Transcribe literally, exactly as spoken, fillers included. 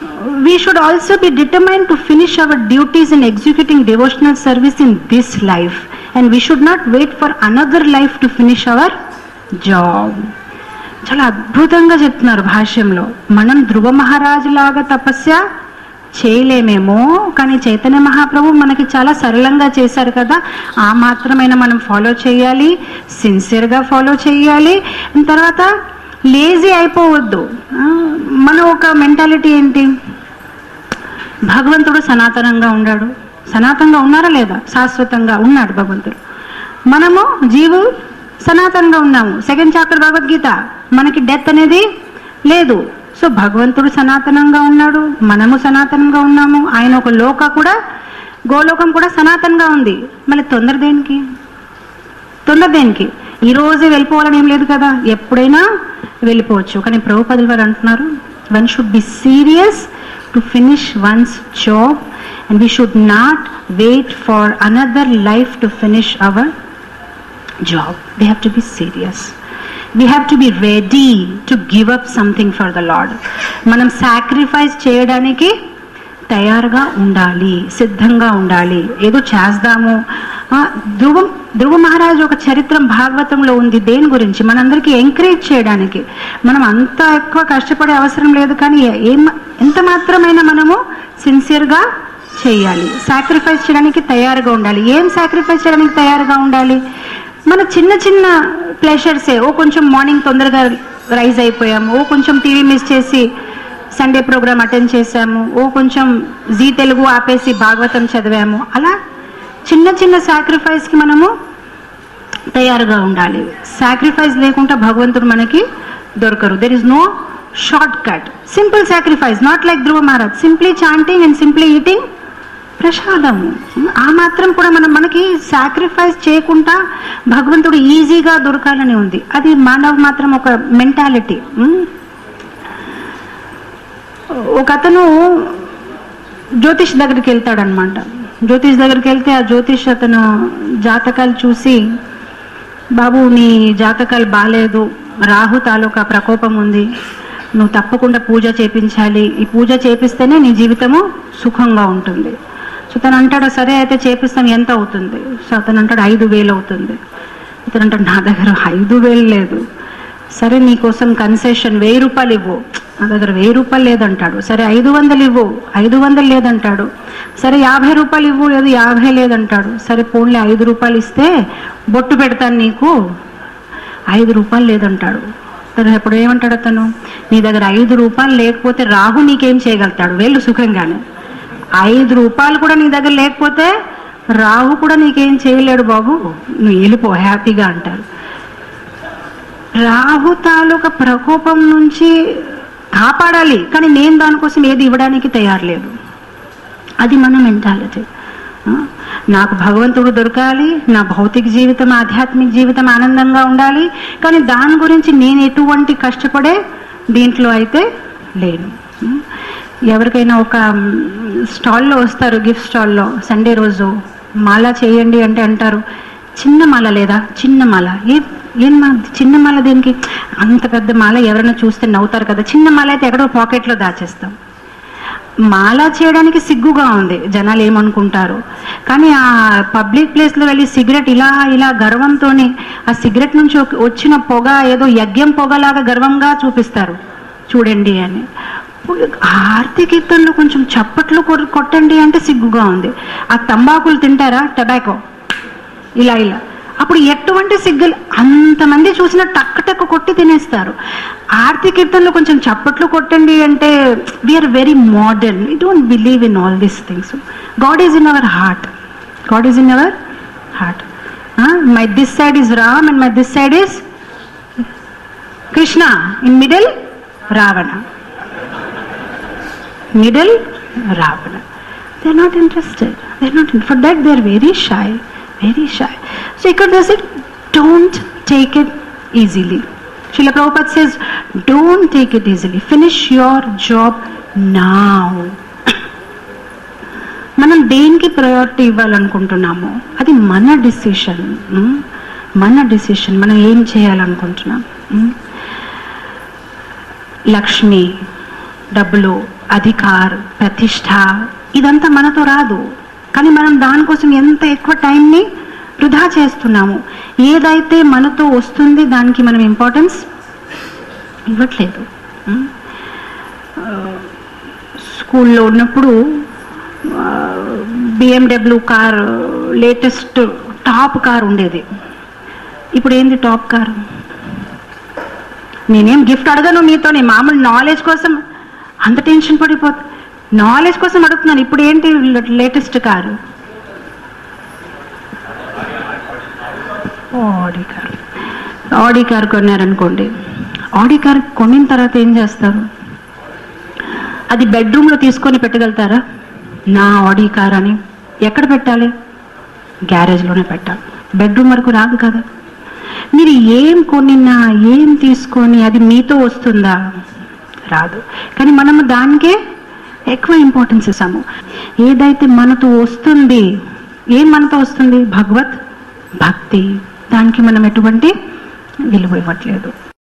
we should also be determined to finish our duties in executing devotional service in this life, and we should not wait for another life to finish our job. చాలా అద్భుతంగా చెప్తున్నారు భాష్యంలో. మనం ధ్రువ మహారాజు లాగా తపస్య చేయలేమేమో, కానీ చైతన్య మహాప్రభు మనకి చాలా సరళంగా చేశారు కదా, ఆ మాత్రమైనా మనం ఫాలో చేయాలి, సిన్సియర్గా ఫాలో చేయాలి. తర్వాత లేజీ అయిపోవద్దు. మన ఒక మెంటాలిటీ ఏంటి, భగవంతుడు సనాతనంగా ఉన్నాడు. సనాతనంగా ఉన్నారా లేదా? శాశ్వతంగా ఉన్నాడు భగవంతుడు. మనము జీవు సనాతనంగా ఉన్నాము. సెకండ్ చాప్టర్ భగవద్గీత, మనకి డెత్ అనేది లేదు. సో భగవంతుడు సనాతనంగా ఉన్నాడు, మనము సనాతనంగా ఉన్నాము. ఆయన ఒక లోక కూడా, గోలోకం కూడా సనాతనంగా ఉంది. మళ్ళీ తొందర దేనికి? తొందర దేనికి? ఈ రోజే వెళ్ళిపోవాలని ఏం లేదు కదా, ఎప్పుడైనా వెళ్ళిపోవచ్చు. కానీ ప్రభుపాదులు వారు అంటున్నారు, one should be serious to finish one's job, and we should not wait for another life to finish our job. We have to be serious. We have to be ready to give up something for the Lord. మనం sacrifice చేయడానికి తయారుగా ఉండాలి, సిద్ధంగా ఉండాలి. ఏదో చేద్దాము. ధ్రువ ధ్రువ మహారాజు ఒక చరిత్రం భాగవతంలో ఉంది. దేని గురించి? మనందరికీ ఎంకరేజ్ చేయడానికి. మనం అంత ఎక్కువ కష్టపడే అవసరం లేదు, కానీ ఏం ఎంత మాత్రమైనా మనము సిన్సియర్గా చేయాలి. సాక్రిఫైస్ చేయడానికి తయారుగా ఉండాలి. ఏం సాక్రిఫైస్ చేయడానికి తయారుగా ఉండాలి? మన చిన్న చిన్న ప్లెషర్సే. ఓ కొంచెం మార్నింగ్ తొందరగా రైజ్ అయిపోయాము, ఓ కొంచెం టీవీ మిస్ చేసి సండే ప్రోగ్రామ్ అటెండ్ చేశాము, ఓ కొంచెం జీ తెలుగు ఆపేసి భాగవతం చదివాము. అలా చిన్న చిన్న సాక్రిఫైస్కి మనము తయారుగా ఉండాలి. సాక్రిఫైస్ లేకుండా భగవంతుడు మనకి దొరకరు. There is no short cut. Simple sacrifice, not like Dhruva Maharaj, simply chanting and simply eating prasadam. ఆ మాత్రం కూడా మనం మనకి సాక్రిఫైస్ చేయకుండా భగవంతుడు ఈజీగా దొరకాలని ఉంది. అది మానవ మాత్రం ఒక మెంటాలిటీ. ఒక అతను జ్యోతిష్ దగ్గరికి వెళ్తాడనమాట. జ్యోతిష్ దగ్గరికి వెళ్తే ఆ జ్యోతిష్ అతను జాతకాలు చూసి, బాబు నీ జాతకాలు బాగాలేదు, రాహు తాలూకా ప్రకోపం ఉంది, నువ్వు తప్పకుండా పూజ చేపించాలి, ఈ పూజ చేపిస్తేనే నీ జీవితము సుఖంగా ఉంటుంది. సో తను అంటాడు, సరే అయితే చేపిస్తాం, ఎంత అవుతుంది? సో అతను అంటాడు, ఐదు వేలు అవుతుంది. ఇతను అంటాడు, నా దగ్గర ఐదు వేలు లేదు. సరే నీకోసం కన్సెషన్ వెయ్యి రూపాయలు ఇవ్వు. నా దగ్గర వెయ్యి రూపాయలు లేదంటాడు. సరే ఐదు వందలు ఇవ్వు. ఐదు వందలు లేదంటాడు. సరే యాభై రూపాయలు ఇవ్వు. లేదు యాభై లేదంటాడు. సరే పోన్లే ఐదు రూపాయలు ఇస్తే బొట్టు పెడతాను నీకు. ఐదు రూపాయలు లేదంటాడు. తను ఎప్పుడు ఏమంటాడు అతను, నీ దగ్గర ఐదు రూపాయలు లేకపోతే రాహు నీకేం చేయగలుగుతాడు? వెళ్ళు సుఖంగానే. ఐదు రూపాయలు కూడా నీ దగ్గర లేకపోతే రాహు కూడా నీకేం చేయలేడు బాబు, నువ్వు వెళ్ళిపో హ్యాపీగా అంటారు. రాహు తాలూకా ప్రకోపం నుంచి కాపాడాలి, కానీ నేను దానికోసం ఏది ఇవ్వడానికి తయారు లేదు. అది మన మెంటాలిటీ. నాకు భగవంతుడు దొరకాలి, నా భౌతిక జీవితం ఆధ్యాత్మిక జీవితం ఆనందంగా ఉండాలి, కానీ దాని గురించి నేను ఎటువంటి కష్టపడే దీంట్లో అయితే లేను. ఎవరికైనా ఒక స్టాల్లో వస్తారు, గిఫ్ట్ స్టాల్లో సండే రోజు మాల చేయండి అంటే అంటారు, చిన్న మాల లేదా? చిన్న మాల ఏ ఏం మా చిన్న మాల దేనికి? అంత పెద్ద మాల ఎవరైనా చూస్తే నవ్వుతారు కదా, చిన్న మాల అయితే ఎక్కడో పాకెట్లో దాచేస్తాం. మాల చేయడానికి సిగ్గుగా ఉంది, జనాలు ఏమనుకుంటారు. కానీ ఆ పబ్లిక్ ప్లేస్లో వెళ్ళి సిగరెట్ ఇలా ఇలా గర్వంతో, ఆ సిగరెట్ నుంచి వచ్చిన పొగ ఏదో యజ్ఞం పొగలాగా గర్వంగా చూపిస్తారు, చూడండి అని. ఆర్తి కీర్తనలో కొంచెం చప్పట్లు కొట్టండి అంటే సిగ్గుగా ఉంది. ఆ తంబాకులు తింటారా, టొబాకో ఇలా ఇలా, అప్పుడు ఎటువంటి సిగ్గులు, అంతమంది చూసిన టక్ టక్ కొట్టి తినేస్తారు. ఆర్తి కీర్తనలో కొంచెం చప్పట్లు కొట్టండి అంటే we are very modern. We don't believe in all these things. God is in our heart. God is in our heart. My this side is Ram and my this side is Krishna. In middle Ravana. Middle Ravana. They are not interested. They are not. For that they are very shy, very shy. So Ikar does it. Don't take it easily. Srila Prabhupada says, don't take it easily. Finish your job now. మనం దేనికి priority ఇవ్వాలనుకుంటున్నామో అది మన decision. మన decision. మనం ఏం చేయాలనుకుంటున్నాం. లక్ష్మి, డబ్బులు, అధికార్, ప్రతిష్ట, ఇదంతా మనతో రాదు. కానీ మనం దానికోసం ఎంత ఎక్కువ టైంని వృధా చేస్తున్నాము. ఏదైతే మనతో వస్తుంది దానికి మనం ఇంపార్టెన్స్ ఇవ్వట్లేదు. స్కూల్లో ఉన్నప్పుడు BMW car latest top car ఉండేది. ఇప్పుడు ఏంది టాప్ కారు? నేనేం గిఫ్ట్ అడగను మీతో, నేను మామూలు నాలెడ్జ్ కోసం అంత టెన్షన్ పడిపోతా, నాలెడ్జ్ కోసం అడుగుతున్నాను. ఇప్పుడు ఏంటి latest car? Audi car. Audi car కొన్నారనుకోండి, ఆడి కార్ కొనిన తర్వాత ఏం చేస్తారు? అది బెడ్రూమ్లో తీసుకొని పెట్టగలుగుతారా? నా ఆడి కార్ అని ఎక్కడ పెట్టాలి? గ్యారేజ్లోనే పెట్టాలి. బెడ్రూమ్ వరకు రాదు కదా. మీరు ఏం కొనినా ఏం తీసుకొని అది మీతో వస్తుందా? రాదు. కానీ మనము దానికే ఎక్కువ ఇంపార్టెన్స్ ఇస్తాము. ఏదైతే మనతో వస్తుంది, ఏం మనతో వస్తుంది? భగవత్ భక్తి. దానికి మనం ఎటువంటి విలువ ఇవ్వట్లేదు.